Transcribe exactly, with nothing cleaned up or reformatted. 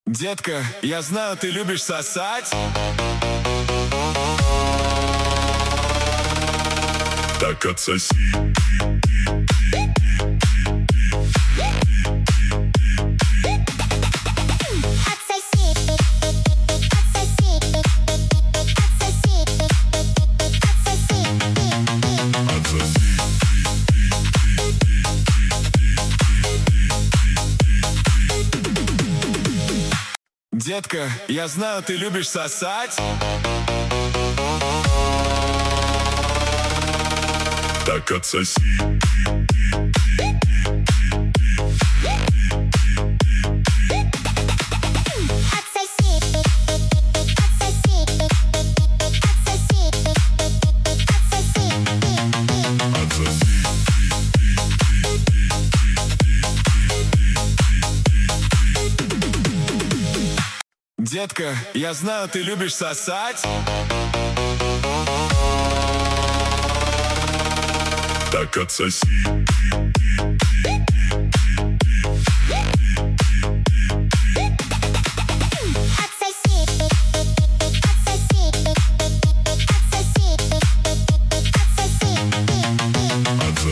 Детка, я знаю, ты любишь сосать. Так отсоси. Детка, я знаю, ты любишь сосать. Так отсоси. Детка, я знаю, ты любишь сосать. Так отсоси.